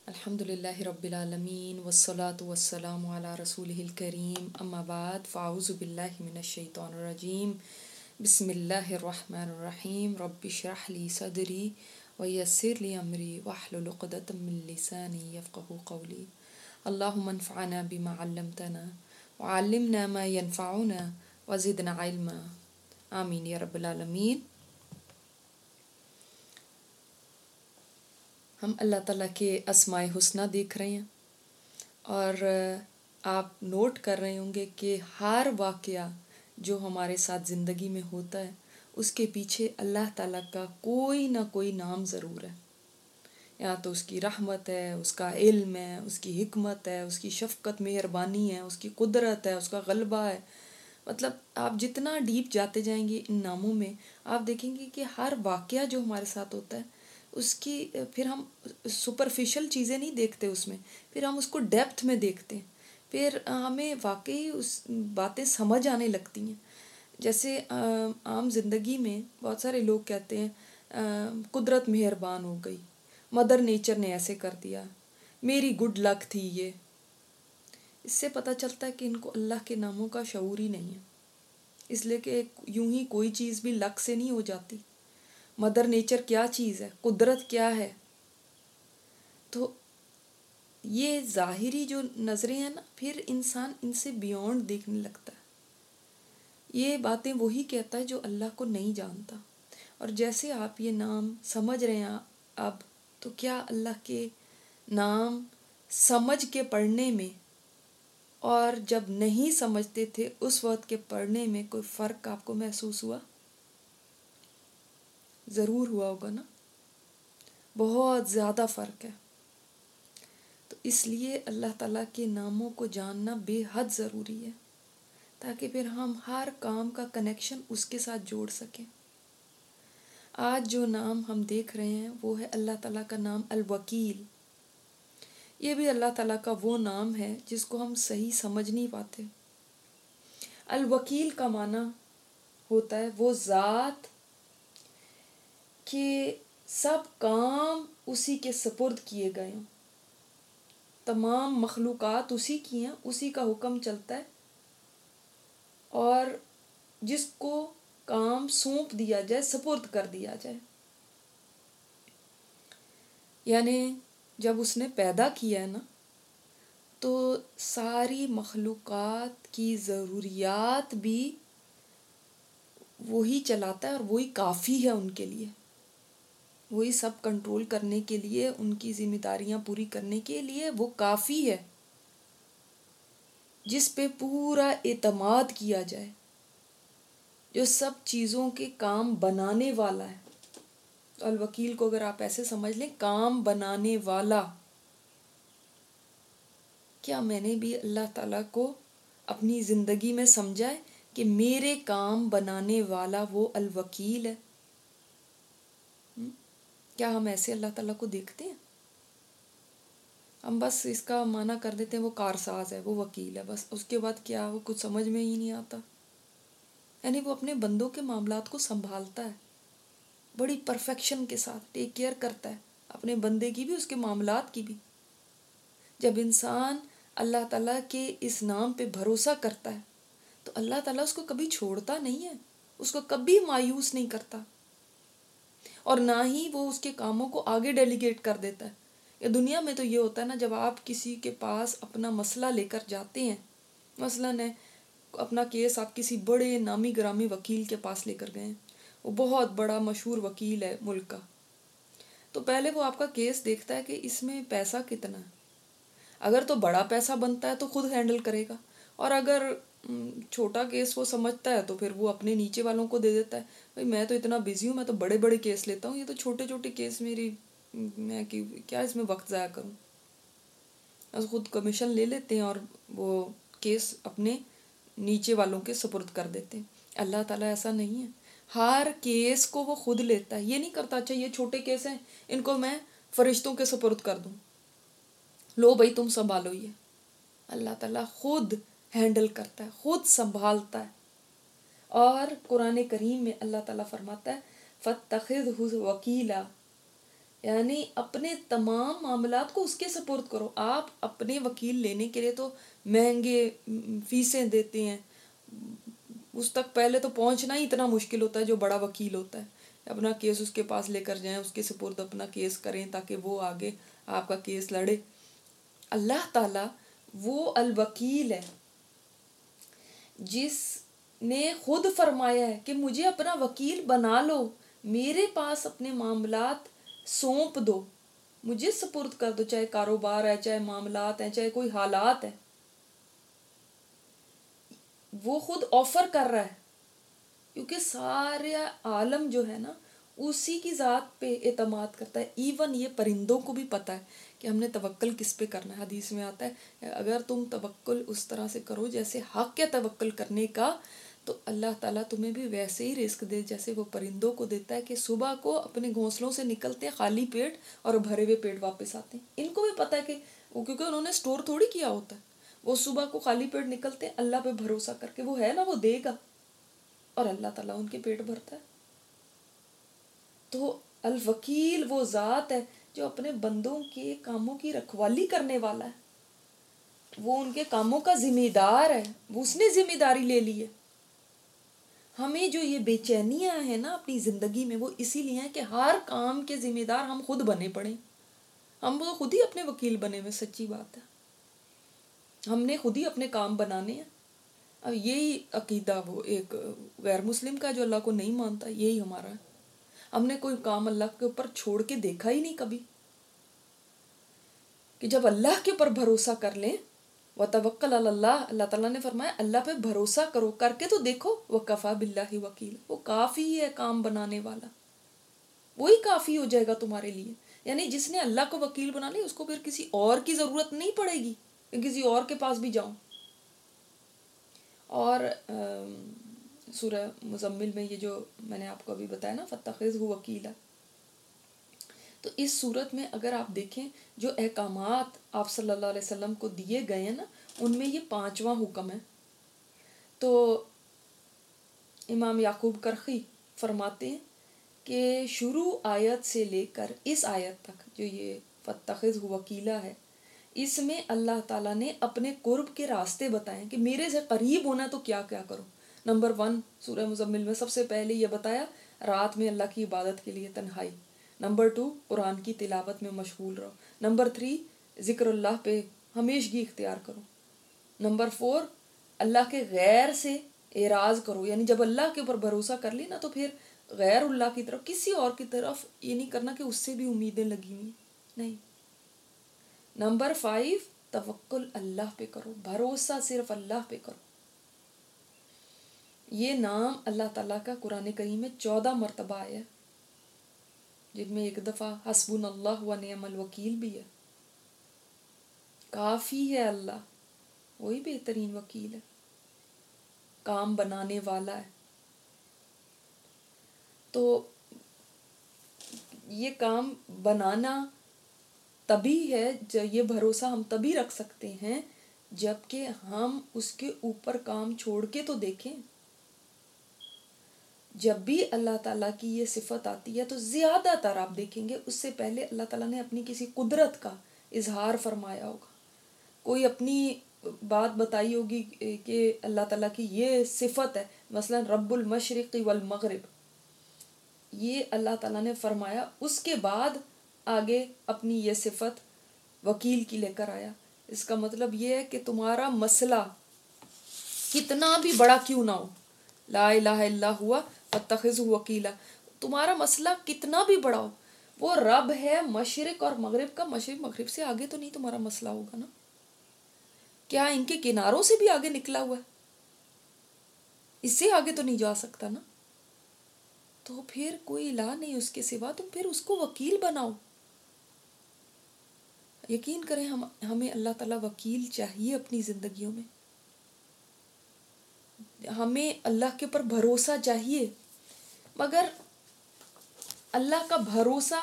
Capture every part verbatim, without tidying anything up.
الحمد للہ رب العالمین والصلاة والسلام علی رسولہ الکریم اما بعد فاعوذ باللہ من الشیطان الرجیم بسم اللہ الرحمن الرحیم رب اشرح لی صدری ویسر لی امری واحلل عقدۃ من لسانی یفقہوا قولی اللہم انفعنا بما علمتنا وعلمنا ما ينفعنا وزدنا علما آمین یا رب العالمین۔ ہم اللہ تعالیٰ کے اسماء حسنہ دیکھ رہے ہیں اور آپ نوٹ کر رہے ہوں گے کہ ہر واقعہ جو ہمارے ساتھ زندگی میں ہوتا ہے اس کے پیچھے اللہ تعالیٰ کا کوئی نہ کوئی نام ضرور ہے۔ یا تو اس کی رحمت ہے، اس کا علم ہے، اس کی حکمت ہے، اس کی شفقت مہربانی ہے، اس کی قدرت ہے، اس کا غلبہ ہے۔ مطلب آپ جتنا ڈیپ جاتے جائیں گے ان ناموں میں آپ دیکھیں گے کہ ہر واقعہ جو ہمارے ساتھ ہوتا ہے اس کی پھر ہم سپرفیشل چیزیں نہیں دیکھتے، اس میں پھر ہم اس کو ڈیپتھ میں دیکھتے ہیں، پھر ہمیں واقعی اس باتیں سمجھ آنے لگتی ہیں۔ جیسے عام زندگی میں بہت سارے لوگ کہتے ہیں قدرت مہربان ہو گئی، مدر نیچر نے ایسے کر دیا، میری گڈ لک تھی یہ۔ اس سے پتہ چلتا ہے کہ ان کو اللہ کے ناموں کا شعور ہی نہیں ہے، اس لیے کہ یوں ہی کوئی چیز بھی لک سے نہیں ہو جاتی۔ مدر نیچر کیا چیز ہے، قدرت کیا ہے؟ تو یہ ظاہری جو نظریں ہیں نا پھر انسان ان سے بیونڈ دیکھنے لگتا ہے۔ یہ باتیں وہی کہتا ہے جو اللہ کو نہیں جانتا۔ اور جیسے آپ یہ نام سمجھ رہے ہیں اب، تو کیا اللہ کے نام سمجھ کے پڑھنے میں اور جب نہیں سمجھتے تھے اس وقت کے پڑھنے میں کوئی فرق آپ کو محسوس ہوا؟ ضرور ہوا ہوگا نا، بہت زیادہ فرق ہے۔ تو اس لیے اللہ تعالیٰ کے ناموں کو جاننا بے حد ضروری ہے تاکہ پھر ہم ہر کام کا کنیکشن اس کے ساتھ جوڑ سکیں۔ آج جو نام ہم دیکھ رہے ہیں وہ ہے اللہ تعالیٰ کا نام الوکیل۔ یہ بھی اللہ تعالیٰ کا وہ نام ہے جس کو ہم صحیح سمجھ نہیں پاتے۔ الوکیل کا معنی ہوتا ہے وہ ذات کہ سب کام اسی کے سپرد کیے گئے ہیں، تمام مخلوقات اسی کی ہیں، اسی کا حکم چلتا ہے، اور جس کو کام سونپ دیا جائے، سپرد کر دیا جائے۔ یعنی جب اس نے پیدا کیا ہے نا تو ساری مخلوقات کی ضروریات بھی وہی چلاتا ہے اور وہی کافی ہے ان کے لیے، وہی سب کنٹرول کرنے کے لیے، ان کی ذمہ داریاں پوری کرنے کے لیے وہ کافی ہے، جس پہ پورا اعتماد کیا جائے، جو سب چیزوں کے کام بنانے والا ہے۔ تو الوکیل کو اگر آپ ایسے سمجھ لیں، کام بنانے والا۔ کیا میں نے بھی اللہ تعالیٰ کو اپنی زندگی میں سمجھا ہے کہ میرے کام بنانے والا وہ الوکیل ہے؟ کیا ہم ایسے اللہ تعالیٰ کو دیکھتے ہیں؟ ہم بس اس کا معنی کر دیتے ہیں وہ کارساز ہے، وہ وکیل ہے، بس اس کے بعد کیا وہ کچھ سمجھ میں ہی نہیں آتا۔ یعنی وہ اپنے بندوں کے معاملات کو سنبھالتا ہے، بڑی پرفیکشن کے ساتھ ٹیک کیئر کرتا ہے اپنے بندے کی بھی، اس کے معاملات کی بھی۔ جب انسان اللہ تعالیٰ کے اس نام پہ بھروسہ کرتا ہے تو اللہ تعالیٰ اس کو کبھی چھوڑتا نہیں ہے، اس کو کبھی مایوس نہیں کرتا، اور نہ ہی وہ اس کے کاموں کو آگے ڈیلیگیٹ کر دیتا ہے۔ یا دنیا میں تو یہ ہوتا ہے نا، جب آپ کسی کے پاس اپنا مسئلہ لے کر جاتے ہیں، مثلاً ہے اپنا کیس آپ کسی بڑے نامی گرامی وکیل کے پاس لے کر گئے ہیں، وہ بہت بڑا مشہور وکیل ہے ملک کا، تو پہلے وہ آپ کا کیس دیکھتا ہے کہ اس میں پیسہ کتنا ہے۔ اگر تو بڑا پیسہ بنتا ہے تو خود ہینڈل کرے گا، اور اگر چھوٹا کیس وہ سمجھتا ہے تو پھر وہ اپنے نیچے والوں کو دے دیتا ہے، بھائی میں تو اتنا بزی ہوں، میں تو بڑے بڑے کیس لیتا ہوں، یہ تو چھوٹے چھوٹے کیس میری میں کیا اس میں وقت ضائع کروں۔ بس خود کمیشن لے لیتے ہیں اور وہ کیس اپنے نیچے والوں کے سپرد کر دیتے ہیں۔ اللہ تعالیٰ ایسا نہیں ہے، ہر کیس کو وہ خود لیتا ہے، یہ نہیں کرتا اچھا یہ چھوٹے کیس ہیں ان کو میں فرشتوں کے سپرد کر دوں، لو بھائی تم سنبھالو یہ۔ اللہ تعالیٰ خود ہینڈل کرتا ہے، خود سنبھالتا ہے۔ اور قرآن کریم میں اللہ تعالیٰ فرماتا ہے فَاتَّخِذْهُ وَكِيلًا، یعنی اپنے تمام معاملات کو اس کے سپرد کرو. آپ اپنے وکیل لینے کے لیے تو مہنگے فیسیں دیتے ہیں، اس تک پہلے تو پہنچنا ہی اتنا مشکل ہوتا ہے جو بڑا وکیل ہوتا ہے. اپنا کیس اس کے پاس لے کر جائیں، اس کے سپرد اپنا کیس کریں تاکہ وہ آگے آپ کا کیس لڑے. اللہ تعالیٰ وہ الوکیل ہے جس نے خود فرمایا ہے کہ مجھے اپنا وکیل بنا لو، میرے پاس اپنے معاملات سونپ دو، مجھے سپرد کر دو، چاہے کاروبار ہے، چاہے معاملات ہیں، چاہے کوئی حالات ہے. وہ خود آفر کر رہا ہے، کیونکہ سارے عالم جو ہے نا اسی کی ذات پہ اعتماد کرتا ہے. ایون یہ پرندوں کو بھی پتہ ہے کہ ہم نے توکل کس پہ کرنا ہے. حدیث میں آتا ہے اگر تم توکل اس طرح سے کرو جیسے حق ہے توکل کرنے کا، تو اللہ تعالیٰ تمہیں بھی ویسے ہی رزق دے جیسے وہ پرندوں کو دیتا ہے، کہ صبح کو اپنے گھونسلوں سے نکلتے ہیں خالی پیٹ اور بھرے ہوئے پیٹ واپس آتے ہیں. ان کو بھی پتہ ہے کہ وہ کیونکہ انہوں نے سٹور تھوڑی کیا ہوتا ہے، وہ صبح کو خالی پیٹ نکلتے ہیں اللہ پہ بھروسہ کر کے، وہ ہے نا وہ دے گا، اور اللہ تعالیٰ ان کے پیٹ بھرتا ہے. تو الوکیل وہ ذات ہے جو اپنے بندوں کے کاموں کی رکھوالی کرنے والا ہے، وہ ان کے کاموں کا ذمہ دار ہے، وہ اس نے ذمہ داری لے لی ہے. ہمیں جو یہ بے چینیاں ہیں نا اپنی زندگی میں، وہ اسی لیے ہیں کہ ہر کام کے ذمہ دار ہم خود بنے پڑے. ہم وہ خود ہی اپنے وکیل بنے ہوئے، سچی بات ہے، ہم نے خود ہی اپنے کام بنانے ہیں. اب یہی عقیدہ وہ ایک غیر مسلم کا جو اللہ کو نہیں مانتا، یہی ہمارا ہے. ہم نے کوئی کام اللہ کے اوپر چھوڑ کے دیکھا ہی نہیں کبھی، کہ جب اللہ کے اوپر بھروسہ کر لیں، وَتَوَكَّلْ عَلَى اللَّهِ، اللہ تعالیٰ نے فرمایا اللہ پہ بھروسہ کرو، کر کے تو دیکھو، وَكَفَى بِاللَّهِ وَكِيلًا، وہ کافی ہے کام بنانے والا، وہی کافی ہو جائے گا تمہارے لیے. یعنی جس نے اللہ کو وکیل بنا لی، اس کو پھر کسی اور کی ضرورت نہیں پڑے گی کہ کسی اور کے پاس بھی جاؤں. اور سورہ مزمل میں یہ جو میں نے آپ کو ابھی بتایا نا فَاتَّخِذْهُ وَكِيلًا، تو اس صورت میں اگر آپ دیکھیں جو احکامات آپ صلی اللہ علیہ وسلم کو دیے گئے ہیں نا، ان میں یہ پانچواں حکم ہے. تو امام یعقوب کرخی فرماتے ہیں کہ شروع آیت سے لے کر اس آیت تک جو یہ فَاتَّخِذْهُ وَكِيلًا ہے، اس میں اللہ تعالیٰ نے اپنے قرب کے راستے بتائے کہ میرے سے قریب ہونا تو کیا کیا کرو. نمبر ون سورہ مزمل میں سب سے پہلے یہ بتایا رات میں اللہ کی عبادت کے لیے تنہائی. نمبر ٹو قرآن کی تلاوت میں مشغول رہو. نمبر تھری ذکر اللہ پہ ہمیشگی اختیار کرو. نمبر فور اللہ کے غیر سے اعراض کرو، یعنی جب اللہ کے اوپر بھروسہ کر لی نا تو پھر غیر اللہ کی طرف، کسی اور کی طرف یہ نہیں کرنا کہ اس سے بھی امیدیں لگی ہوئی نہیں. نمبر فائیو توکل اللہ پہ کرو، بھروسہ صرف اللہ پہ کرو. یہ نام اللہ تعالیٰ کا قرآن کریم میں چودہ مرتبہ آیا، جن میں ایک دفعہ حسبنا اللہ و نعم الوکیل بھی ہے. کافی ہے اللہ، وہی بہترین وکیل ہے، کام بنانے والا ہے. تو یہ کام بنانا تبھی ہے، یہ بھروسہ ہم تبھی رکھ سکتے ہیں جب کہ ہم اس کے اوپر کام چھوڑ کے تو دیکھیں. جب بھی اللہ تعالیٰ کی یہ صفت آتی ہے تو زیادہ تر آپ دیکھیں گے اس سے پہلے اللہ تعالیٰ نے اپنی کسی قدرت کا اظہار فرمایا ہوگا، کوئی اپنی بات بتائی ہوگی کہ اللہ تعالیٰ کی یہ صفت ہے، مثلا رب المشرق والمغرب، یہ اللہ تعالیٰ نے فرمایا، اس کے بعد آگے اپنی یہ صفت وکیل کی لے کر آیا. اس کا مطلب یہ ہے کہ تمہارا مسئلہ کتنا بھی بڑا کیوں نہ ہو، لا الہ الا ہوا فاتخذہ وکیلا، تمہارا مسئلہ کتنا بھی بڑا ہو، وہ رب ہے مشرق اور مغرب کا. مشرق مغرب سے آگے تو نہیں تمہارا مسئلہ ہوگا نا، کیا ان کے کناروں سے بھی آگے نکلا ہوا ہے، اس سے آگے تو نہیں جا سکتا نا. تو پھر کوئی الہ نہیں اس کے سوا، تم پھر اس کو وکیل بناؤ. یقین کریں ہم ہمیں اللہ تعالیٰ وکیل چاہیے اپنی زندگیوں میں، ہمیں اللہ کے اوپر بھروسہ چاہیے، مگر اللہ کا بھروسہ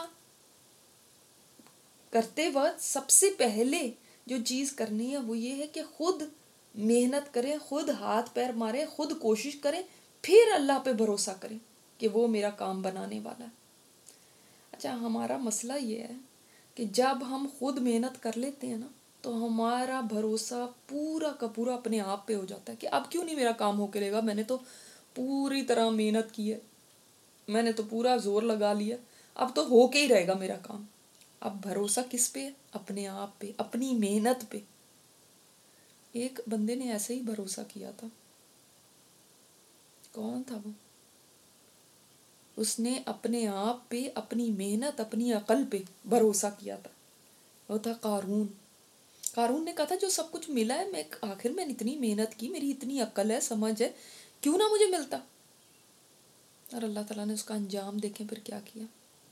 کرتے وقت سب سے پہلے جو چیز کرنی ہے وہ یہ ہے کہ خود محنت کریں، خود ہاتھ پیر ماریں، خود کوشش کریں، پھر اللہ پہ بھروسہ کریں کہ وہ میرا کام بنانے والا ہے. اچھا ہمارا مسئلہ یہ ہے کہ جب ہم خود محنت کر لیتے ہیں نا تو ہمارا بھروسہ پورا کا پورا اپنے آپ پہ ہو جاتا ہے کہ اب کیوں نہیں میرا کام ہو کے رہے گا، میں نے تو پوری طرح محنت کی ہے، میں نے تو پورا زور لگا لیا، اب تو ہو کے ہی رہے گا میرا کام۔ اب بھروسہ کس پہ ہے؟ اپنے آپ پہ، اپنی محنت پہ۔ ایک بندے نے ایسے ہی بھروسہ کیا تھا، کون تھا وہ؟ اس نے اپنے آپ پہ، اپنی محنت، اپنی عقل پہ بھروسہ کیا تھا، وہ تھا قارون۔ قارون نے کہا تھا جو سب کچھ ملا ہے، میں آخر میں اتنی محنت کی، میری اتنی عقل ہے، سمجھ ہے، کیوں نہ مجھے ملتا؟ اور اللہ تعالیٰ نے اس کا انجام دیکھیں پھر کیا کیا۔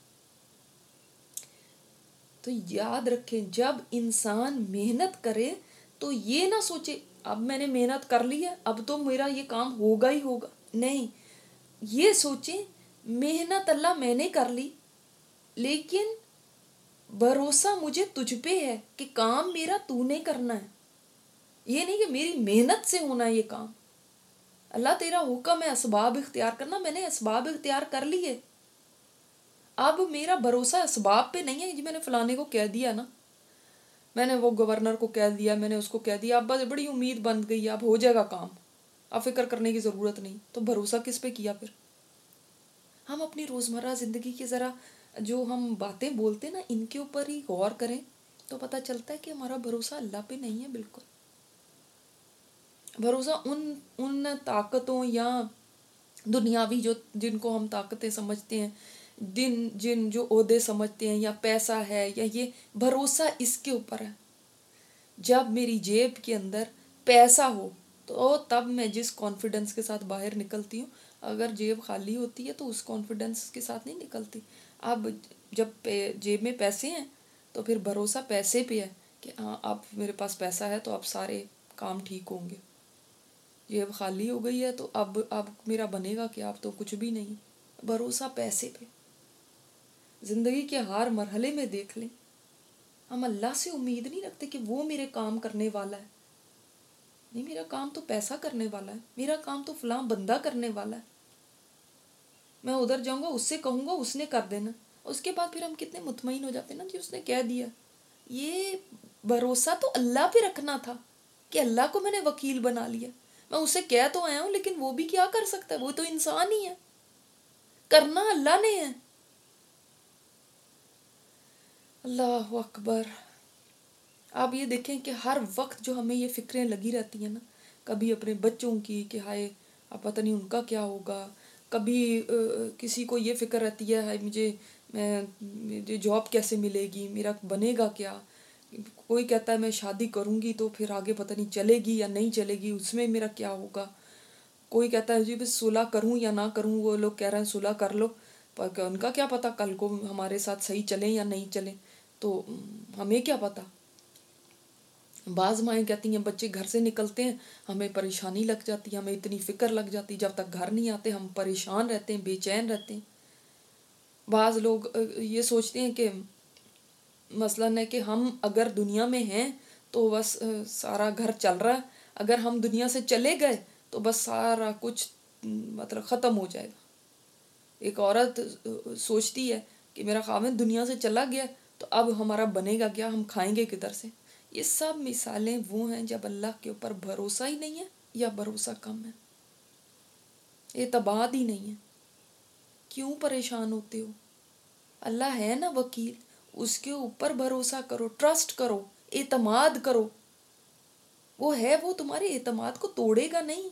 تو یاد رکھیں جب انسان محنت کرے تو یہ نہ سوچے اب میں نے محنت کر لی ہے اب تو میرا یہ کام ہوگا ہی ہوگا، نہیں، یہ سوچیں محنت اللہ میں نے کر لی لیکن بھروسہ مجھے تجھ پہ ہے کہ کام میرا تو نے کرنا ہے، یہ نہیں کہ میری محنت سے ہونا ہے یہ کام۔ اللہ تیرا حکم ہے اسباب اختیار کرنا، میں نے اسباب اختیار کر لیے، اب میرا بھروسہ اسباب پہ نہیں ہے جی میں نے فلانے کو کہہ دیا نا، میں نے وہ گورنر کو کہہ دیا، میں نے اس کو کہہ دیا، اب بس بڑی امید بن گئی، اب ہو جائے گا کام، اب فکر کرنے کی ضرورت نہیں۔ تو بھروسہ کس پہ کیا پھر؟ ہم اپنی روزمرہ زندگی کی ذرا جو ہم باتیں بولتے ہیں نا ان کے اوپر ہی غور کریں تو پتہ چلتا ہے کہ ہمارا بھروسہ اللہ پہ نہیں ہے بالکل۔ بھروسہ ان ان طاقتوں یا دنیاوی جو جن کو ہم طاقتیں سمجھتے ہیں، جن جن جو عہدے سمجھتے ہیں، یا پیسہ ہے، یا یہ بھروسہ اس کے اوپر ہے۔ جب میری جیب کے اندر پیسہ ہو تو تب میں جس کانفیڈنس کے ساتھ باہر نکلتی ہوں، اگر جیب خالی ہوتی ہے تو اس کانفیڈنس کے ساتھ نہیں نکلتی۔ اب جب جیب میں پیسے ہیں تو پھر بھروسہ پیسے پہ ہے کہ ہاں اب میرے پاس پیسہ ہے تو اب سارے کام ٹھیک ہوں گے، جیب خالی ہو گئی ہے تو اب اب میرا بنے گا کہ اب تو کچھ بھی نہیں۔ بھروسہ پیسے پہ۔ زندگی کے ہر مرحلے میں دیکھ لیں، ہم اللہ سے امید نہیں رکھتے کہ وہ میرے کام کرنے والا ہے، نہیں، میرا کام تو پیسہ کرنے والا ہے، میرا کام تو فلاں بندہ کرنے والا ہے، میں ادھر جاؤں گا اس سے کہوں گا اس نے کر دینا، اس کے بعد پھر ہم کتنے مطمئن ہو جاتے ہیں نا جی اس نے کہہ دیا۔ یہ بھروسہ تو اللہ پہ رکھنا تھا کہ اللہ کو میں نے وکیل بنا لیا، میں اسے کہہ تو آیا ہوں لیکن وہ بھی کیا کر سکتا ہے، وہ تو انسان ہی ہے، کرنا اللہ نے ہے۔ اللہ اکبر۔ آپ یہ دیکھیں کہ ہر وقت جو ہمیں یہ فکریں لگی رہتی ہیں نا، کبھی اپنے بچوں کی کہ ہائے اب پتہ نہیں ان کا کیا ہوگا، کبھی کسی کو یہ فکر رہتی ہے ہائے مجھے میں مجھے جاب کیسے ملے گی، میرا بنے گا کیا، کوئی کہتا ہے میں شادی کروں گی تو پھر آگے پتہ نہیں چلے گی یا نہیں چلے گی، اس میں میرا کیا ہوگا، کوئی کہتا ہے جی بس صلح کروں یا نہ کروں، وہ لوگ کہہ رہے ہیں صلح کر لو، پر ان کا کیا پتہ کل کو ہمارے ساتھ صحیح چلیں یا نہیں چلیں، تو ہمیں کیا پتہ۔ بعض مائیں کہتی ہیں بچے گھر سے نکلتے ہیں ہمیں پریشانی لگ جاتی ہے، ہمیں اتنی فکر لگ جاتی، جب تک گھر نہیں آتے ہم پریشان رہتے ہیں، بے چین رہتے ہیں۔ بعض لوگ یہ سوچتے ہیں کہ مثلاً ہے کہ ہم اگر دنیا میں ہیں تو بس سارا گھر چل رہا ہے، اگر ہم دنیا سے چلے گئے تو بس سارا کچھ مطلب ختم ہو جائے گا۔ ایک عورت سوچتی ہے کہ میرا خاوند دنیا سے چلا گیا تو اب ہمارا بنے گا کیا، ہم کھائیں گے کدھر سے۔ یہ سب مثالیں وہ ہیں جب اللہ کے اوپر بھروسہ ہی نہیں ہے یا بھروسہ کم ہے، اعتماد ہی نہیں ہے۔ کیوں پریشان ہوتے ہو؟ اللہ ہے نا وکیل، اس کے اوپر بھروسہ کرو، ٹرسٹ کرو، اعتماد کرو، وہ ہے، وہ تمہارے اعتماد کو توڑے گا نہیں۔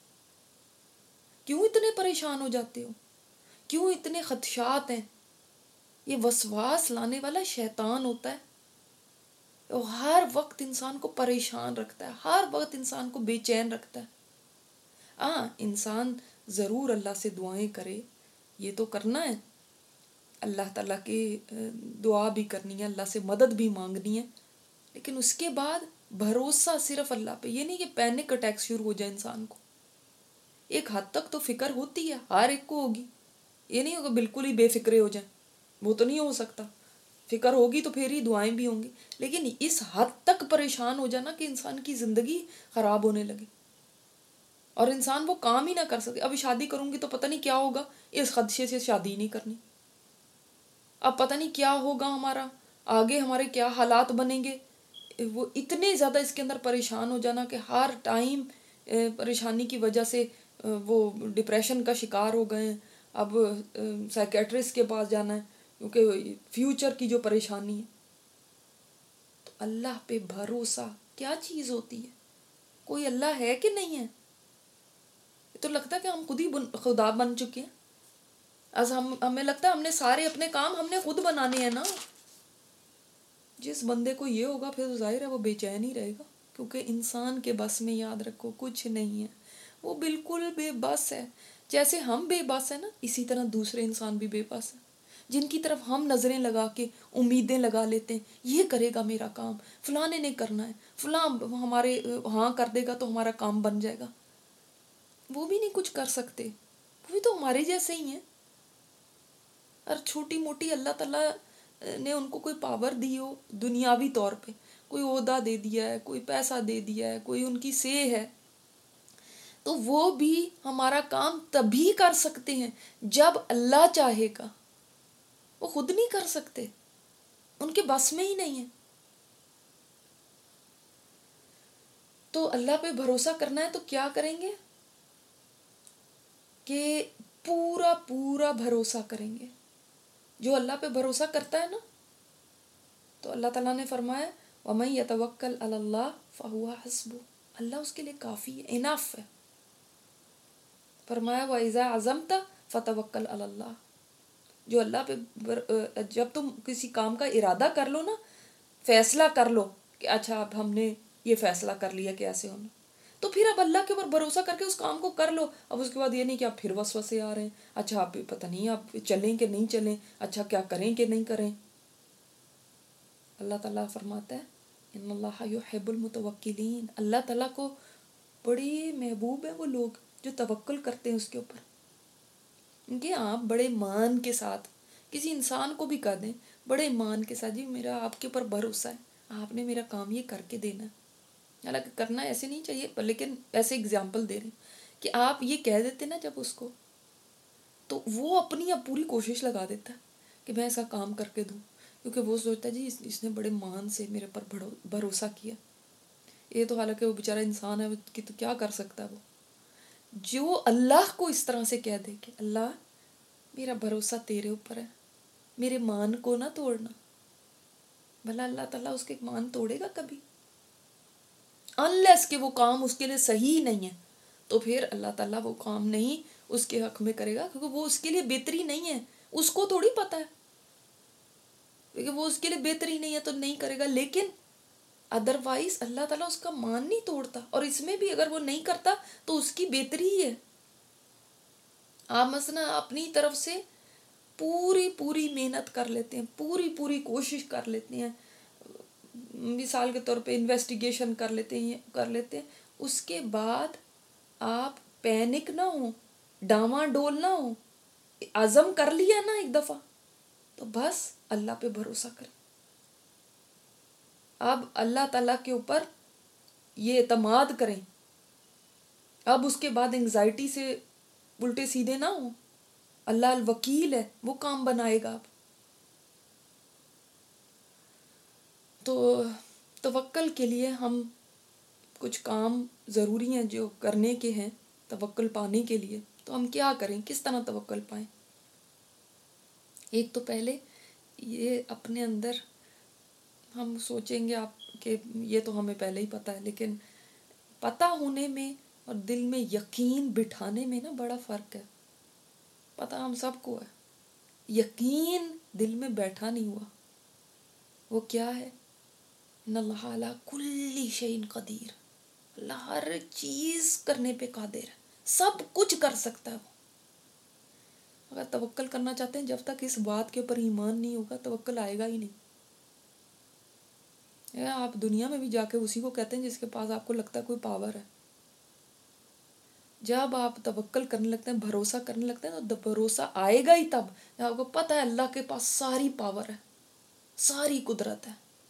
کیوں اتنے پریشان ہو جاتے ہو؟ کیوں اتنے خدشات ہیں؟ یہ وسواس لانے والا شیطان ہوتا ہے، وہ ہر وقت انسان کو پریشان رکھتا ہے، ہر وقت انسان کو بے چین رکھتا ہے۔ ہاں انسان ضرور اللہ سے دعائیں کرے، یہ تو کرنا ہے، اللہ تعالیٰ کی دعا بھی کرنی ہے، اللہ سے مدد بھی مانگنی ہے، لیکن اس کے بعد بھروسہ صرف اللہ پہ۔ یہ نہیں کہ پینک اٹیک شروع ہو جائے انسان کو، ایک حد تک تو فکر ہوتی ہے، ہر ایک کو ہوگی، یہ نہیں ہوگا بالکل ہی بے فکرے ہو جائیں، وہ تو نہیں ہو سکتا، فکر ہوگی تو پھر ہی دعائیں بھی ہوں گی، لیکن اس حد تک پریشان ہو جانا کہ انسان کی زندگی خراب ہونے لگے اور انسان وہ کام ہی نہ کر سکے۔ اب شادی کروں گی تو پتہ نہیں کیا ہوگا، اس خدشے سے شادی نہیں کرنی، اب پتہ نہیں کیا ہوگا ہمارا آگے، ہمارے کیا حالات بنیں گے. وہ اتنے زیادہ اس کے اندر پریشان ہو جانا کہ ہر ٹائم پریشانی کی وجہ سے وہ ڈپریشن کا شکار ہو گئے ہیں. اب سائیکیٹرسٹ کے پاس جانا ہے کیونکہ فیوچر کی جو پریشانی ہے. تو اللہ پہ بھروسہ کیا چیز ہوتی ہے؟ کوئی اللہ ہے کہ نہیں ہے؟ تو لگتا ہے کہ ہم خود ہی خدا بن چکے ہیں. از ہم ہمیں لگتا ہے ہم نے سارے اپنے کام ہم نے خود بنانے ہیں نا. جس بندے کو یہ ہوگا پھر ظاہر ہے وہ بے چین ہی رہے گا، کیونکہ انسان کے بس میں یاد رکھو کچھ نہیں ہے، وہ بالکل بے بس ہے. جیسے ہم بے بس ہیں نا، اسی طرح دوسرے انسان بھی بے بس ہیں، جن کی طرف ہم نظریں لگا کے امیدیں لگا لیتے ہیں یہ کرے گا میرا کام، فلاں نے نہیں کرنا ہے، فلاں ہمارے ہاں کر دے گا تو ہمارا کام بن جائے گا. وہ بھی نہیں کچھ کر سکتے، وہ بھی تو ہمارے جیسے ہی ہیں. اور چھوٹی موٹی اللہ تعالیٰ نے ان کو کوئی پاور دی ہو دنیاوی طور پہ، کوئی عہدہ دے دیا ہے، کوئی پیسہ دے دیا ہے، کوئی ان کی سے ہے، تو وہ بھی ہمارا کام تبھی کر سکتے ہیں جب اللہ چاہے گا. وہ خود نہیں کر سکتے، ان کے بس میں ہی نہیں ہے. تو اللہ پہ بھروسہ کرنا ہے تو کیا کریں گے کہ پورا پورا بھروسہ کریں گے. جو اللہ پہ بھروسہ کرتا ہے نا، تو اللہ تعالیٰ نے فرمایا وَمَن يَتَوَكَّلْ عَلَى اللَّهِ فَهُوَ حَسْبُهُ، اللہ اس کے لیے کافی ہے، انف ہے. فرمایا وَإِذَا عَزَمْتَ فَتَوَكَّلْ عَلَى اللَّهِ، جو اللہ پہ جب تم کسی کام کا ارادہ کر لو نا، فیصلہ کر لو کہ اچھا اب ہم نے یہ فیصلہ کر لیا کہ ایسے ہونا، تو پھر اب اللہ کے اوپر بھروسہ کر کے اس کام کو کر لو. اب اس کے بعد یہ نہیں کہ آپ پھر وسوسے آ رہے ہیں، اچھا آپ پتہ نہیں آپ چلیں کہ نہیں چلیں، اچھا کیا کریں کہ نہیں کریں. اللہ تعالیٰ فرماتا ہے ان اللہ یحب المتوکلین، اللہ تعالیٰ کو بڑی محبوب ہیں وہ لوگ جو توکل کرتے ہیں اس کے اوپر. کہ آپ بڑے مان کے ساتھ کسی انسان کو بھی کہہ دیں، بڑے مان کے ساتھ جی میرا آپ کے اوپر بھروسہ ہے، آپ نے میرا کام یہ کر کے دینا. حالانکہ کرنا ایسے نہیں چاہیے، لیکن ایسے اگزامپل دے رہے ہیں کہ آپ یہ کہہ دیتے نا جب اس کو، تو وہ اپنی اب پوری کوشش لگا دیتا ہے کہ میں ایسا کام کر کے دوں، کیونکہ وہ سوچتا ہے جی اس نے بڑے مان سے میرے پر بھروسہ کیا. یہ تو حالانکہ وہ بیچارہ انسان ہے کہ تو کیا کر سکتا ہے. وہ جو اللہ کو اس طرح سے کہہ دے کہ اللہ میرا بھروسہ تیرے اوپر ہے، میرے مان کو نہ توڑنا، بھلا اللہ تعالیٰ اس کے مان توڑے گا کبھی؟ انلیس کہ وہ کام اس کے لیے صحیح نہیں ہے، تو پھر اللہ تعالیٰ وہ کام نہیں اس کے حق میں کرے گا، کیونکہ وہ اس کے لیے بہتری نہیں ہے. اس کو تھوڑی پتہ ہے، کیونکہ وہ اس کے لیے بہتری نہیں ہے تو نہیں کرے گا. لیکن ادروائز اللہ تعالیٰ اس کا مان نہیں توڑتا، اور اس میں بھی اگر وہ نہیں کرتا تو اس کی بہتری ہی ہے. آپ مثلا اپنی طرف سے پوری پوری محنت کر لیتے ہیں، پوری پوری کوشش کر لیتے ہیں، مثال کے طور پہ انویسٹیگیشن کر لیتے ہیں کر لیتے ہیں اس کے بعد آپ پینک نہ ہوں، ڈاواں ڈول نہ ہوں، عزم کر لیا نا ایک دفعہ تو بس اللہ پہ بھروسہ کریں. اب اللہ تعالیٰ کے اوپر یہ اعتماد کریں. اب اس کے بعد انگزائٹی سے الٹے سیدھے نہ ہوں، اللہ الوکیل ہے، وہ کام بنائے گا. آپ تو توکل کے لیے ہم کچھ کام ضروری ہیں جو کرنے کے ہیں توکل پانے کے لیے. تو ہم کیا کریں، کس طرح توکل پائیں؟ ایک تو پہلے یہ اپنے اندر ہم سوچیں گے آپ کہ یہ تو ہمیں پہلے ہی پتہ ہے، لیکن پتہ ہونے میں اور دل میں یقین بٹھانے میں نا بڑا فرق ہے. پتہ ہم سب کو ہے، یقین دل میں بیٹھا نہیں ہوا. وہ کیا ہے؟ ان اللہ علی کل شیء قدیر، اللہ ہر چیز کرنے پہ قادر ہے، سب کچھ کر سکتا ہے. وہ اگر توکل کرنا چاہتے ہیں، جب تک اس بات کے اوپر ایمان نہیں ہوگا توکل آئے گا ہی نہیں. آپ دنیا میں بھی جا کے اسی کو کہتے ہیں جس کے پاس آپ کو لگتا ہے کوئی پاور ہے. جب آپ توکل کرنے لگتے ہیں، بھروسہ کرنے لگتے ہیں، تو بھروسہ آئے گا ہی تب جب آپ کو پتہ ہے اللہ کے پاس ساری پاور ہے، ساری قدرت ہے.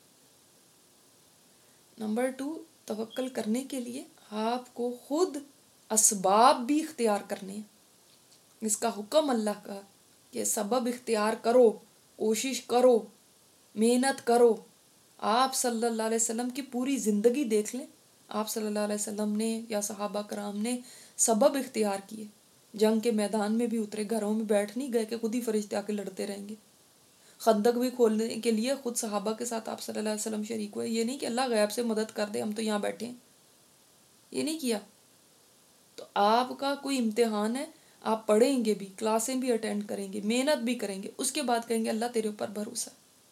نمبر ٹو، توکل کرنے کے لیے آپ کو خود اسباب بھی اختیار کرنے ہیں. اس کا حکم اللہ کا کہ سبب اختیار کرو. کوشش کرو، محنت کرو. آپ صلی اللہ علیہ وسلم کی پوری زندگی دیکھ لیں. آپ صلی اللہ علیہ وسلم نے یا صحابہ کرام نے سبب اختیار کیے، جنگ کے میدان میں بھی اترے، گھروں میں بیٹھ نہیں گئے کہ خود ہی فرشتے آ کے لڑتے رہیں گے. خندق بھی کھولنے کے لیے خود صحابہ کے ساتھ آپ صلی اللہ علیہ وسلم شریک ہوئے. یہ نہیں کہ اللہ غیب سے مدد کر دے ہم تو یہاں بیٹھے ہیں، یہ نہیں کیا. تو آپ کا کوئی امتحان ہے، آپ پڑھیں گے بھی، کلاسیں بھی اٹینڈ کریں گے، محنت بھی کریں گے، اس کے بعد کہیں گے اللہ تیرے اوپر بھروسہ.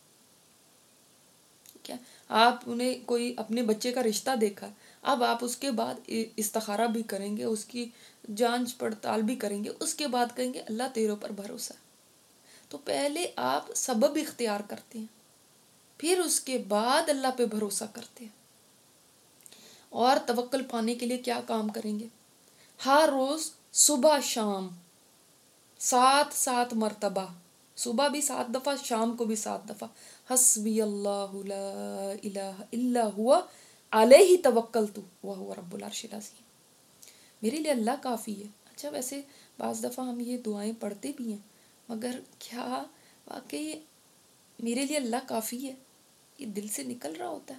کیا آپ نے کوئی اپنے بچے کا رشتہ دیکھا، اب آپ اس کے بعد استخارہ بھی کریں گے، اس کی جانچ پڑتال بھی کریں گے، اس کے بعد کہیں گے اللہ تیرے اوپر بھروسہ. تو پہلے آپ سبب اختیار کرتے ہیں، پھر اس کے بعد اللہ پہ بھروسہ کرتے ہیں. اور توکل پانے کے لیے کیا کام کریں گے؟ ہر روز صبح شام سات سات مرتبہ، صبح بھی سات دفعہ، شام کو بھی سات دفعہ، حسبی اللہ لا الہ الا ہوا علیہ توکلت وہو رب العرش العظیم. میرے لیے اللہ کافی ہے. اچھا ویسے بعض دفعہ ہم یہ دعائیں پڑھتے بھی ہیں، مگر کیا واقعی میرے لیے اللہ کافی ہے یہ دل سے نکل رہا ہوتا ہے؟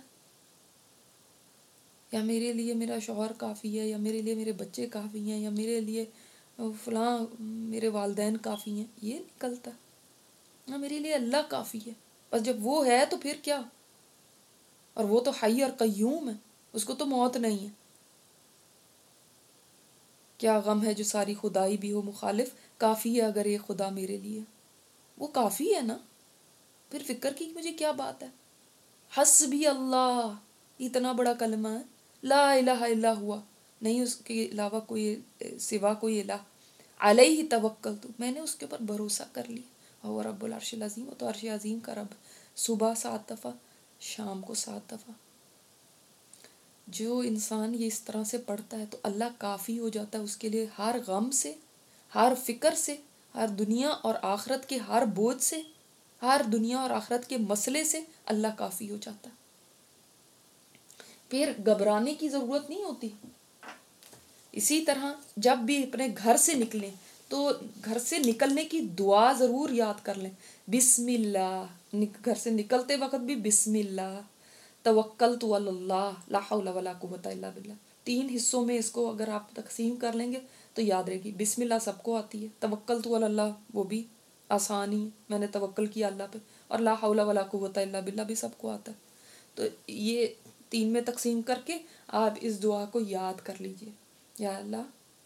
یا میرے لیے میرا شوہر کافی ہے، یا میرے لیے میرے بچے کافی ہیں، یا میرے لیے فلاں میرے والدین کافی ہیں؟ یہ نکلتا نہ، میرے لیے اللہ کافی ہے. بس جب وہ ہے تو پھر کیا؟ اور وہ تو حی اور قیوم ہے، اس کو تو موت نہیں ہے. کیا غم ہے جو ساری خدائی بھی ہو مخالف، کافی ہے اگر یہ خدا میرے لیے. وہ کافی ہے نا، پھر فکر کی مجھے کیا بات ہے. حسبی اللہ اتنا بڑا کلمہ ہے، لا الہ الا ہوا، نہیں اس کے علاوہ کوئی سوا کوئی الہ، علیہ توکلت، میں نے اس کے اوپر بھروسہ کر لیا. اور رب العرش العظیم، وہ تو عرش عظیم کا رب. صبح سات دفعہ، شام کو سات دفعہ. جو انسان یہ اس طرح سے پڑھتا ہے تو اللہ کافی ہو جاتا ہے اس کے لیے، ہر غم سے، ہر فکر سے، ہر دنیا اور آخرت کے ہر بوجھ سے، ہر دنیا اور آخرت کے مسئلے سے اللہ کافی ہو جاتا ہے. پھر گھبرانے کی ضرورت نہیں ہوتی. اسی طرح جب بھی اپنے گھر سے نکلیں تو گھر سے نکلنے کی دعا ضرور یاد کر لیں. بسم اللہ، گھر سے نکلتے وقت بھی بسم اللہ، توکلت علی اللہ لا حول ولا قوت الا باللہ. تین حصوں میں اس کو اگر آپ تقسیم کر لیں گے تو یاد رہے گی. بسم اللہ سب کو آتی ہے، توکلت علی اللہ وہ بھی آسانی، میں نے توکل کیا اللہ پہ، اور لا حول ولا قوت الا باللہ بھی سب کو آتا ہے. تو یہ تین میں تقسیم کر کے آپ اس دعا کو یاد کر لیجئے. یا اللہ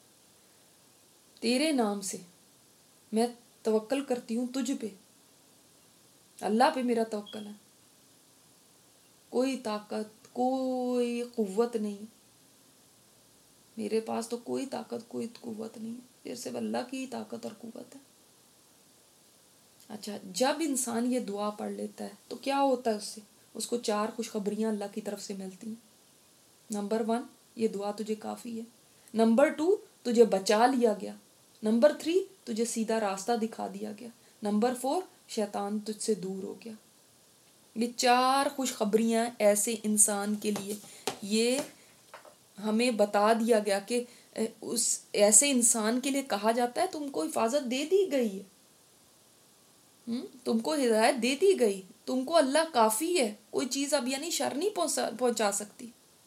تیرے نام سے میں توکل کرتی ہوں تجھ پہ، اللہ پہ میرا توکل ہے. کوئی طاقت، کوئی قوت نہیں میرے پاس، تو کوئی طاقت کوئی قوت نہیں ہے، صرف اللہ کی ہی طاقت اور قوت ہے. اچھا جب انسان یہ دعا پڑھ لیتا ہے تو کیا ہوتا ہے اس سے؟ اس کو چار خوشخبریاں اللہ کی طرف سے ملتی ہیں. نمبر ون، یہ دعا تجھے کافی ہے. نمبر ٹو، تجھے بچا لیا گیا. نمبر تھری، تجھے سیدھا راستہ دکھا دیا گیا. نمبر فور، شیطان تجھ سے دور ہو گیا. یہ چار خوشخبریاں ایسے انسان کے لیے، یہ ہمیں بتا دیا گیا کہ اس ایسے انسان کے لیے کہا جاتا ہے تم کو حفاظت دے دی گئی ہے، تم کو ہدایت دے دی گئی، تم کو اللہ کافی ہے، کوئی چیز اب یعنی شر نہیں پہنچا سکتی.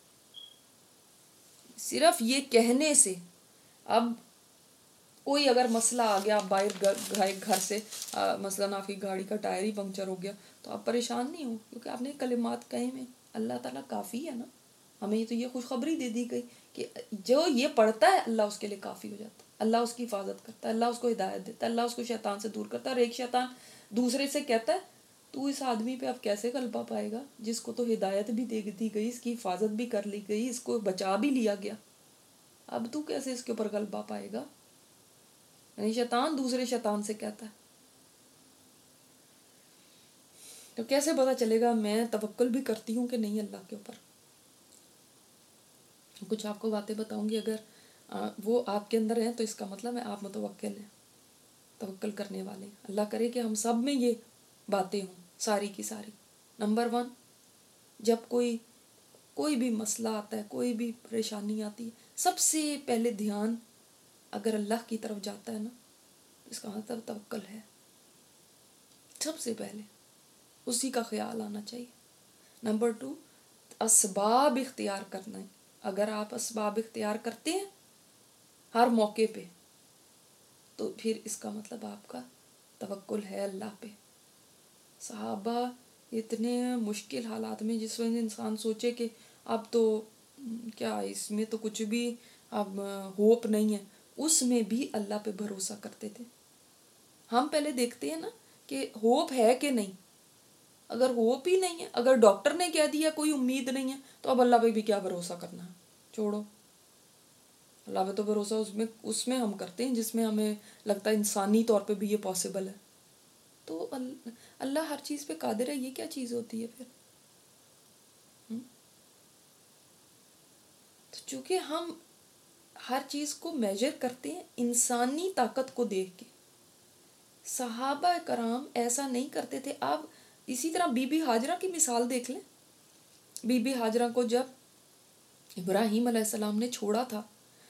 صرف یہ کہنے سے. اب کوئی اگر مسئلہ آ گیا، آپ باہر گھر سے مثلاً آپ کی گاڑی کا ٹائر ہی پنکچر ہو گیا تو آپ پریشان نہیں ہو، کیونکہ آپ نے کلمات کہے میں اللہ تعالیٰ کافی ہے نا. ہمیں تو یہ خوشخبری دے دی گئی کہ جو یہ پڑھتا ہے اللہ اس کے لیے کافی ہو جاتا ہے، اللہ اس کی حفاظت کرتا ہے، اللہ اس کو ہدایت دیتا ہے، اللہ اس کو شیطان سے دور کرتا ہے. اور ایک شیطان دوسرے سے کہتا ہے تو اس آدمی پہ اب کیسے غلبہ پائے گا جس کو تو ہدایت بھی دے دی گئی، اس کی حفاظت بھی کر لی گئی، اس کو بچا بھی لیا گیا، اب تو کیسے اس کے اوپر غلبہ پائے گا؟ یعنی شیطان دوسرے شیطان سے کہتا ہے. تو کیسے پتہ چلے گا میں توکل بھی کرتی ہوں کہ نہیں اللہ کے اوپر؟ کچھ آپ کو باتیں بتاؤں گی، اگر وہ آپ کے اندر ہیں تو اس کا مطلب ہے آپ متوکل ہیں، توکل کرنے والے. اللہ کرے کہ ہم سب میں یہ باتیں ہوں ساری کی ساری. نمبر ون، جب کوئی کوئی بھی مسئلہ آتا ہے، کوئی بھی پریشانی آتی ہے، سب سے پہلے دھیان اگر اللہ کی طرف جاتا ہے نا، اس کا مطلب توکل ہے. سب سے پہلے اسی کا خیال آنا چاہیے. نمبر ٹو، اسباب اختیار کرنا ہے. اگر آپ اسباب اختیار کرتے ہیں ہر موقع پہ تو پھر اس کا مطلب آپ کا توکل ہے اللہ پہ. صحابہ اتنے مشکل حالات میں، جس وجہ انسان سوچے کہ اب تو کیا اس میں تو کچھ بھی اب ہوپ نہیں ہے، اس میں بھی اللہ پہ بھروسہ کرتے تھے. ہم پہلے دیکھتے ہیں نا کہ ہوپ ہے کہ نہیں. اگر ہوپ ہی نہیں ہے، اگر ڈاکٹر نے کہہ دیا کوئی امید نہیں ہے، تو اب اللہ پہ بھی کیا بھروسہ کرنا ہے، چھوڑو. اللہ پہ تو بھروسہ اس میں اس میں ہم کرتے ہیں جس میں ہمیں لگتا ہے انسانی طور پہ بھی یہ پاسبل ہے. تو اللہ ہر چیز پہ قادر ہے، یہ کیا چیز ہوتی ہے پھر؟ تو چونکہ ہم ہر چیز کو میجر کرتے ہیں انسانی طاقت کو دیکھ کے. صحابہ کرام ایسا نہیں کرتے تھے. آپ اسی طرح بی بی ہاجرہ کی مثال دیکھ لیں. بی بی ہاجرہ کو جب ابراہیم علیہ السلام نے چھوڑا تھا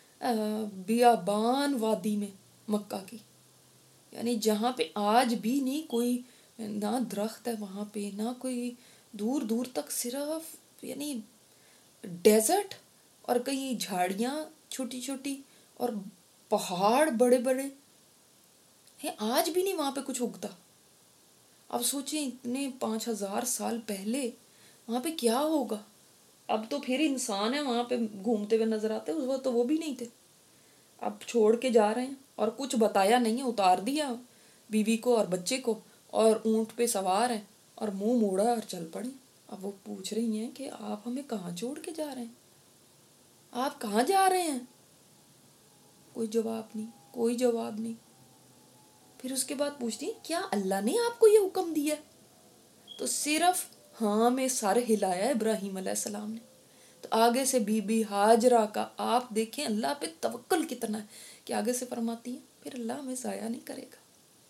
بیابان وادی میں مکہ کی، یعنی جہاں پہ آج بھی نہیں کوئی نہ درخت ہے وہاں پہ، نہ کوئی دور دور تک صرف یعنی ڈیزرٹ، اور کہیں جھاڑیاں چھوٹی چھوٹی اور پہاڑ بڑے بڑے ہیں، آج بھی نہیں وہاں پہ کچھ اگتا. اب سوچیں اتنے پانچ ہزار سال پہلے وہاں پہ کیا ہوگا. اب تو پھر انسان ہے وہاں پہ گھومتے ہوئے نظر آتے، اس وقت تو وہ بھی نہیں تھے. اب چھوڑ کے جا رہے ہیں اور کچھ بتایا نہیں ہے، اتار دیا بیوی کو اور بچے کو، اور اونٹ پہ سوار ہیں اور منہ موڑا اور چل پڑے. اب وہ پوچھ رہی ہیں کہ آپ ہمیں کہاں چھوڑ کے جا رہے ہیں، آپ کہاں جا رہے ہیں؟ کوئی جواب نہیں، کوئی جواب نہیں. پھر اس کے بعد پوچھتی ہیں کیا اللہ نے آپ کو یہ حکم دیا؟ تو صرف ہاں میں سر ہلایا ابراہیم علیہ السلام نے. تو آگے سے بی بی ہاجرہ کا آپ دیکھیں اللہ پہ توکل کتنا ہے کہ آگے سے فرماتی ہیں پھر اللہ ہمیں ضائع نہیں کرے گا.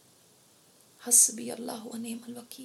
حسبی اللہ و نعم الوکیل.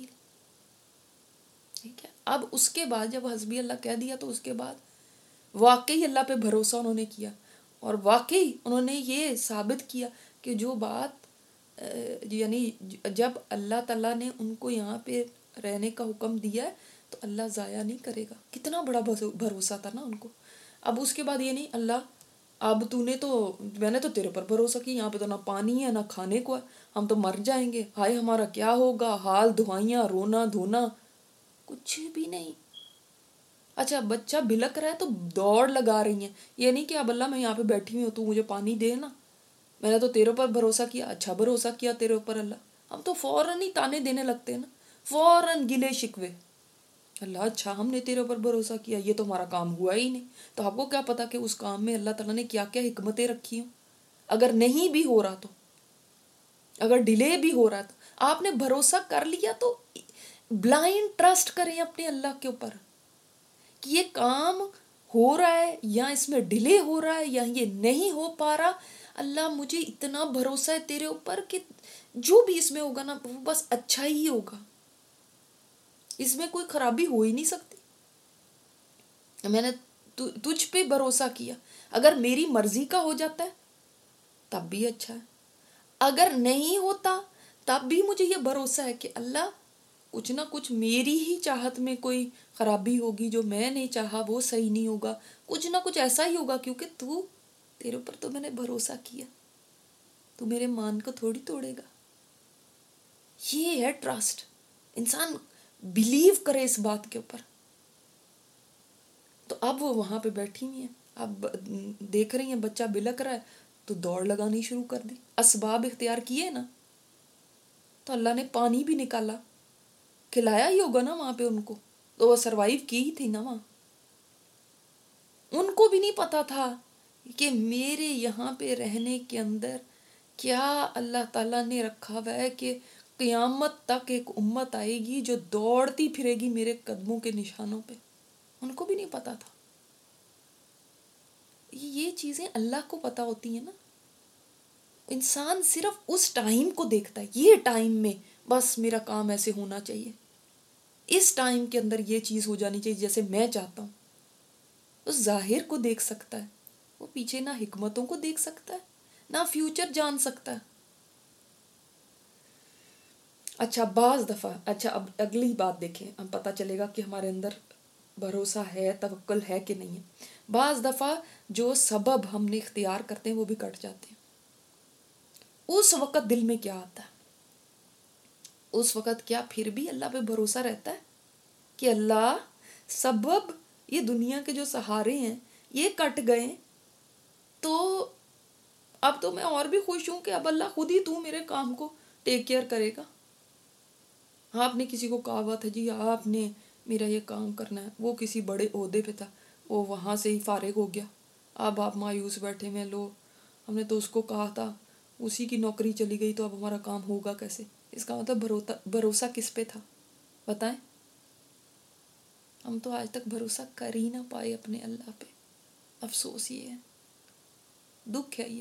ٹھیک ہے. اب اس کے بعد جب حسبی اللہ کہہ دیا تو اس کے بعد واقعی اللہ پہ بھروسہ انہوں نے کیا، اور واقعی انہوں نے یہ ثابت کیا کہ جو بات یعنی جب اللہ تعالیٰ نے ان کو یہاں پہ رہنے کا حکم دیا ہے تو اللہ ضائع نہیں کرے گا. کتنا بڑا بھروسہ تھا نا ان کو. اب اس کے بعد یہ نہیں اللہ اب تو نے تو میں نے تو تیرے پر بھروسہ کی، یہاں پہ تو نہ پانی ہے نہ کھانے کو ہے، ہم تو مر جائیں گے، ہائے ہمارا کیا ہوگا، حال دعائیاں رونا دھونا کچھ بھی نہیں. اچھا بچہ بلک رہا ہے تو دوڑ لگا رہی ہیں، یہ نہیں کہ اب اللہ میں یہاں پہ بیٹھی ہوئی ہوں تو مجھے پانی دے نا، میں نے تو تیرے پر بھروسہ کیا، اچھا بھروسہ کیا تیرے اوپر اللہ. ہم تو فوراً ہی تانے دینے لگتے ہیں نا، فوراً گلے شکوے. اللہ اچھا ہم نے تیرے اوپر بھروسہ کیا، یہ تو ہمارا کام ہوا ہی نہیں. تو آپ کو کیا پتا کہ اس کام میں اللہ تعالیٰ نے کیا کیا حکمتیں رکھی ہوں. اگر نہیں بھی ہو رہا تو، اگر ڈیلے بھی ہو رہا تو آپ نے بھروسہ کر لیا تو بلائنڈ ٹرسٹ کریں اپنے اللہ کے اوپر کہ یہ کام ہو رہا ہے یا اس میں ڈیلے ہو رہا ہے یا یہ نہیں ہو پا رہا، اللہ مجھے اتنا بھروسہ ہے تیرے اوپر کہ جو بھی اس میں ہوگا نا وہ بس اچھا ہی ہوگا، اس میں کوئی خرابی ہو ہی نہیں سکتی. میں نے تجھ پہ بھروسہ کیا، اگر میری مرضی کا ہو جاتا ہے تب بھی اچھا ہے، اگر نہیں ہوتا تب بھی مجھے یہ بھروسہ ہے کہ اللہ کچھ نہ کچھ میری ہی چاہت میں کوئی خرابی ہوگی، جو میں نے چاہا وہ صحیح نہیں ہوگا، کچھ نہ کچھ ایسا ہی ہوگا کیونکہ تو تیرے اوپر تو میں نے بھروسہ کیا، تو میرے مان کو تھوڑی توڑے گا. یہ ہے ٹرسٹ. انسان بلیو کرے اس بات کے اوپر. تو اب وہ وہاں پہ بیٹھی ہوئی ہیں، اب دیکھ رہی ہیں بچہ بلک رہا ہے تو دوڑ لگانی شروع کر دی. اسباب اختیار کیے نا تو اللہ نے پانی بھی نکالا، کھلایا ہی ہوگا نا وہاں پہ ان کو، تو وہ سروائیو کی ہی تھی نا وہاں. ان کو بھی نہیں پتا تھا کہ میرے یہاں پہ رہنے کے اندر کیا اللہ تعالیٰ نے رکھا ہوا ہے کہ قیامت تک ایک امت آئے گی جو دوڑتی پھرے گی میرے قدموں کے نشانوں پہ. ان کو بھی نہیں پتا تھا. یہ چیزیں اللہ کو پتا ہوتی ہیں نا. انسان صرف اس ٹائم کو دیکھتا ہے، یہ ٹائم میں بس میرا کام ایسے ہونا چاہیے، اس ٹائم کے اندر یہ چیز ہو جانی چاہیے جیسے میں چاہتا ہوں. اس ظاہر کو دیکھ سکتا ہے، وہ پیچھے نہ حکمتوں کو دیکھ سکتا ہے نہ فیوچر جان سکتا ہے. اچھا بعض دفعہ، اچھا اب اگلی بات دیکھیں، ہم پتہ چلے گا کہ ہمارے اندر بھروسہ ہے، توکل ہے کہ نہیں ہے۔ بعض دفعہ جو سبب ہم نے اختیار کرتے ہیں وہ بھی کٹ جاتے ہیں۔ اس وقت دل میں کیا آتا ہے؟ اس وقت کیا پھر بھی اللہ پہ بھروسہ رہتا ہے کہ اللہ سبب یہ دنیا کے جو سہارے ہیں یہ کٹ گئے، تو اب تو میں اور بھی خوش ہوں کہ اب اللہ خود ہی تو میرے کام کو ٹیک کیئر کرے گا۔ آپ نے کسی کو کہا ہوا تھا جی آپ نے میرا یہ کام کرنا ہے، وہ کسی بڑے عہدے پہ تھا، وہ وہاں سے ہی فارغ ہو گیا، اب آپ مایوس بیٹھے میں، لو ہم نے تو اس کو کہا تھا، اسی کی نوکری چلی گئی، تو اب ہمارا کام ہوگا کیسے؟ اس کا مطلب بھروسہ بھروسہ کس پہ تھا بتائیں؟ ہم تو آج تک بھروسہ کر ہی نہ پائے اپنے اللہ پہ۔ افسوس یہ ہے، دکھ ہے یہ۔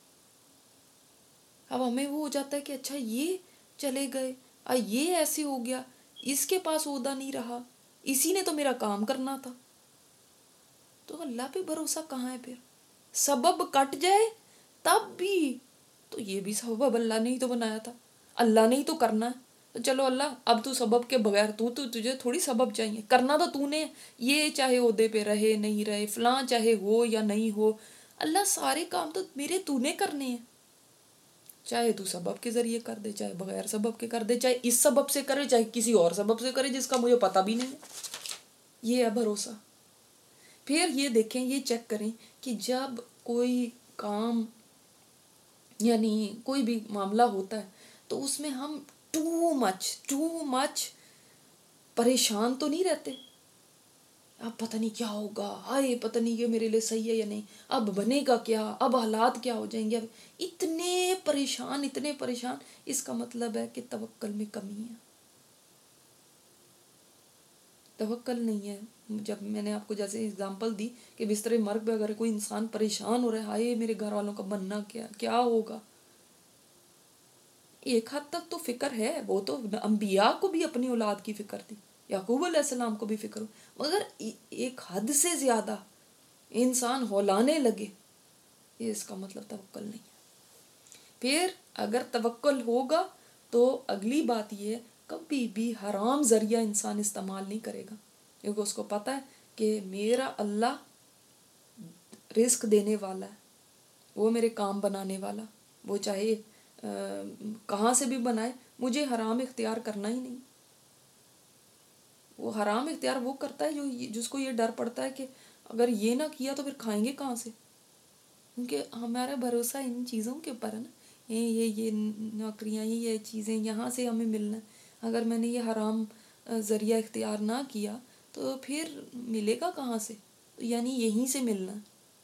اب ہمیں وہ ہو جاتا ہے کہ اچھا یہ چلے گئے، اور یہ ایسے ہو گیا، اس کے پاس عہدہ نہیں رہا، اسی نے تو میرا کام کرنا تھا۔ تو اللہ پہ بھروسہ کہاں ہے پھر؟ سبب کٹ جائے تب بھی تو یہ بھی سبب اللہ نے ہی تو بنایا تھا، اللہ نے ہی تو کرنا ہے، تو چلو اللہ اب تو سبب کے بغیر تو تو تجھے تھوڑی سبب چاہیے، کرنا تو تو نے، یہ چاہے عہدے پہ رہے نہیں رہے، فلاں چاہے ہو یا نہیں ہو، اللہ سارے کام تو میرے تو نے کرنے ہیں، چاہے تو سبب کے ذریعے کر دے، چاہے بغیر سبب کے کر دے، چاہے اس سبب سے کرے چاہے کسی اور سبب سے کرے جس کا مجھے پتہ بھی نہیں ہے۔ یہ ہے بھروسہ۔ پھر یہ دیکھیں، یہ چیک کریں کہ جب کوئی کام یعنی کوئی بھی معاملہ ہوتا ہے تو اس میں ہم ٹو مچ ٹو مچ پریشان تو نہیں رہتے، اب پتہ نہیں کیا ہوگا، ہائے پتہ نہیں یہ میرے لیے صحیح ہے یا نہیں، اب بنے گا کیا، اب حالات کیا ہو جائیں گے، اب اتنے پریشان اتنے پریشان۔ اس کا مطلب ہے کہ توکل میں کمی ہے، توکل نہیں ہے۔ جب میں نے آپ کو جیسے اگزامپل دی کہ بستر مرگ پہ اگر کوئی انسان پریشان ہو رہا ہے، ہائے میرے گھر والوں کا بننا کیا کیا ہوگا، ایک حد تک تو فکر ہے، وہ تو انبیاء کو بھی اپنی اولاد کی فکر تھی، یعقوب علیہ السلام کو بھی فکر ہو، مگر ایک حد سے زیادہ انسان ہولانے لگے، یہ اس کا مطلب توکل نہیں ہے۔ پھر اگر توکل ہوگا تو اگلی بات یہ ہے، کبھی بھی حرام ذریعہ انسان استعمال نہیں کرے گا، کیونکہ اس کو پتہ ہے کہ میرا اللہ رزق دینے والا ہے، وہ میرے کام بنانے والا، وہ چاہے کہاں سے بھی بنائے، مجھے حرام اختیار کرنا ہی نہیں۔ وہ حرام اختیار وہ کرتا ہے جو جس کو یہ ڈر پڑتا ہے کہ اگر یہ نہ کیا تو پھر کھائیں گے کہاں سے، کیونکہ ہمارا بھروسہ ان چیزوں کے اوپر ہے نا، یہ یہ یہ نوکریاں، یہ یہ چیزیں یہاں سے ہمیں ملنا ہے، اگر میں نے یہ حرام ذریعہ اختیار نہ کیا تو پھر ملے گا کہاں سے، یعنی یہیں سے ملنا۔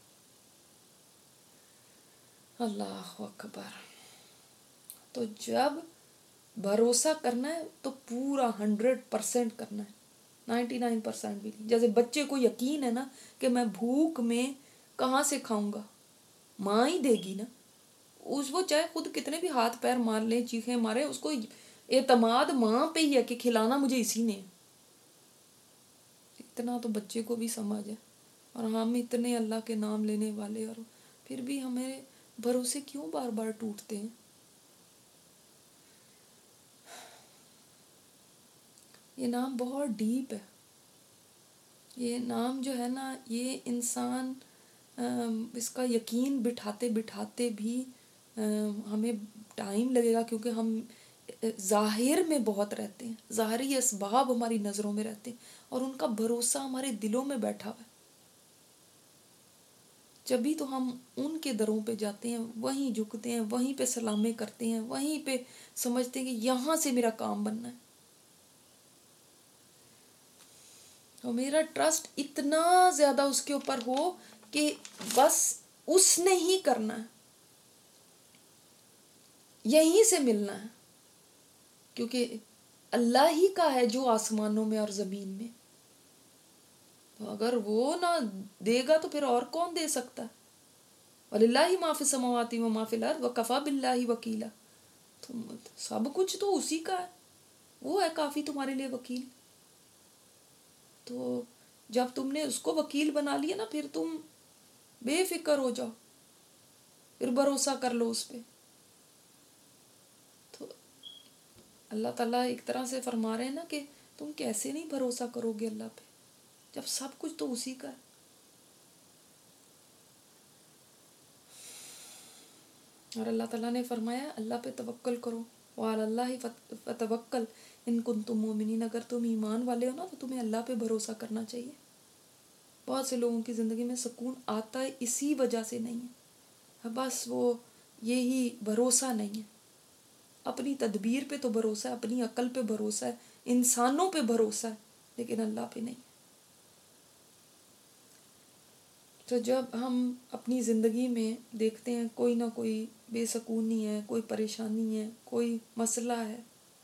اللہ اکبر۔ تو جب بھروسہ کرنا ہے تو پورا ہنڈریڈ پرسینٹ کرنا ہے، نائنٹی نائن پرسینٹ بھی نہیں۔ جیسے بچے کو یقین ہے نا کہ میں بھوک میں کہاں سے کھاؤں گا، ماں ہی دے گی نا، اس وہ چاہے خود کتنے بھی ہاتھ پیر مار لیں، چیخیں مارے، اس کو اعتماد ماں پہ ہی ہے کہ کھلانا مجھے اسی نے۔ اتنا تو بچے کو بھی سمجھ ہے، اور ہم اتنے اللہ کے نام لینے والے، اور پھر بھی ہمیں بھروسے کیوں بار بار ٹوٹتے ہیں؟ یہ نام بہت ڈیپ ہے، یہ نام جو ہے نا، یہ انسان اس کا یقین بٹھاتے بٹھاتے بھی ہمیں ٹائم لگے گا، کیونکہ ہم ظاہر میں بہت رہتے ہیں، ظاہری اسباب ہماری نظروں میں رہتے ہیں، اور ان کا بھروسہ ہمارے دلوں میں بیٹھا ہوا ہے۔ جبھی تو ہم ان کے دروں پہ جاتے ہیں، وہیں جھکتے ہیں، وہیں پہ سلامیں کرتے ہیں، وہیں پہ سمجھتے ہیں کہ یہاں سے میرا کام بننا ہے، اور میرا ٹرسٹ اتنا زیادہ اس کے اوپر ہو کہ بس اس نے ہی کرنا ہے، یہیں سے ملنا ہے، کیونکہ اللہ ہی کا ہے جو آسمانوں میں اور زمین میں، تو اگر وہ نہ دے گا تو پھر اور کون دے سکتا ہے؟ وَلِلَّهِ مَا فِي السَّمَاوَاتِ وَمَا فِي الْأَرْضِ وَكَفَى بِاللَّهِ وَكِيلًا، تو سب کچھ تو اسی کا ہے، وہ ہے کافی تمہارے لیے وکیل۔ تو جب تم نے اس کو وکیل بنا لیا نا، پھر تم بے فکر ہو جاؤ، پھر بھروسہ کر لو اس پہ۔ تو اللہ تعالیٰ ایک طرح سے فرما رہے ہیں نا کہ تم کیسے نہیں بھروسہ کرو گے اللہ پہ جب سب کچھ تو اسی کا ہے. اور اللہ تعالیٰ نے فرمایا اللہ پہ توکل کرو، وعلی اللہ فتوکل ان کنتم مومنین، اگر تم ایمان والے ہو نا تو تمہیں اللہ پہ بھروسہ کرنا چاہیے. بہت سے لوگوں کی زندگی میں سکون آتا ہے اسی وجہ سے نہیں ہے، بس وہ یہی بھروسہ نہیں ہے. اپنی تدبیر پہ تو بھروسہ ہے، اپنی عقل پہ بھروسہ ہے، انسانوں پہ بھروسہ ہے، لیکن اللہ پہ نہیں. تو جب ہم اپنی زندگی میں دیکھتے ہیں کوئی نہ کوئی بے سکونی ہے، کوئی پریشانی ہے، کوئی مسئلہ ہے،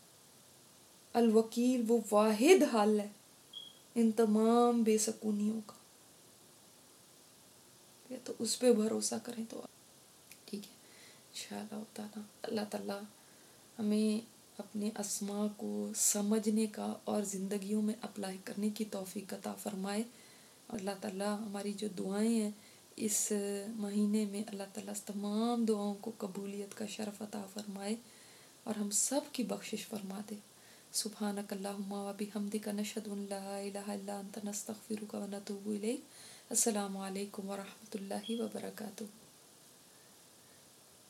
الوکیل وہ واحد حل ہے ان تمام بے سکونیوں کا، تو اس پہ بھروسہ کریں تو ٹھیک ہے انشاءاللہ تعالیٰ. اللہ تعالیٰ ہمیں اپنے اسماء کو سمجھنے کا اور زندگیوں میں اپلائی کرنے کی توفیق عطا فرمائے. اور اللہ تعالیٰ ہماری جو دعائیں ہیں اس مہینے میں اللہ تعالیٰ تمام دعاؤں کو قبولیت کا شرف عطا فرمائے اور ہم سب کی بخشش فرما دے. سبحانک اللہم و بحمدک نشہد ان لا الہ الا انت نستغفرک و نتوب الیک. السلام علیکم ورحمۃ اللہ وبرکاتہ.